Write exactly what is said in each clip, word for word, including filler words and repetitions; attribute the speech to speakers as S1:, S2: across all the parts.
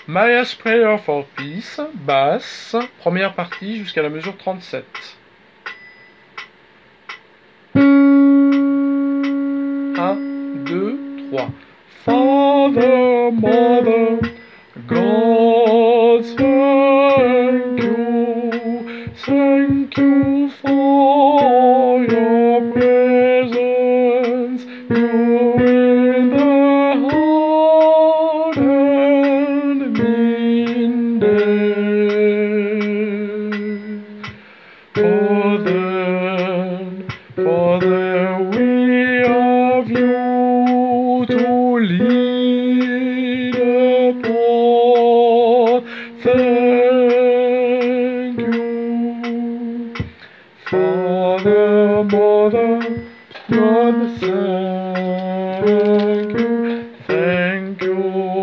S1: My Last Prayer for Peace, basse, première partie jusqu'à la mesure trente-sept. un, deux, trois. Father, Mother, God, thank you, thank you for your presence, you in the heart and in death. For then, for then we have you to lead upon. Thank you, Father, Mother, God, thank you, thank you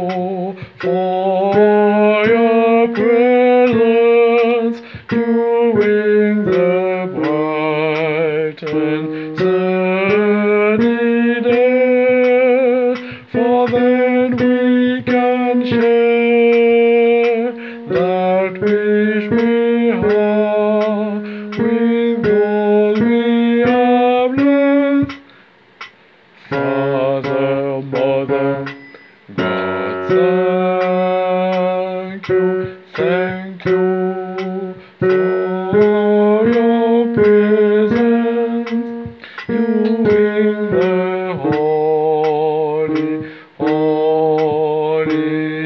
S1: for your presence, you in the bright and sunny day, for then we can share that which we have with all we have left. Father, Mother, God, thank you, thank you for your presence, you in the holy, holy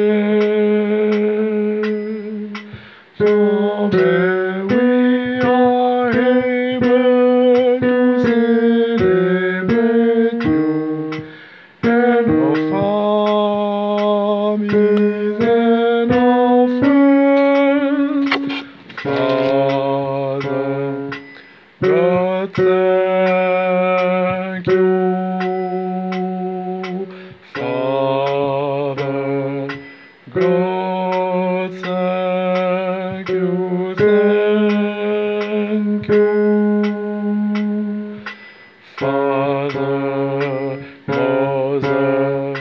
S1: day. So may we are able to celebrate you and our families and our friends. Father, God, thank you. Father, God, thank you, thank you. Father, Mother,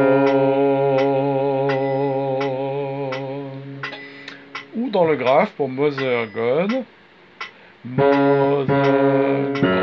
S1: God. Ou dans le graphe pour Mother, God. Mother, God.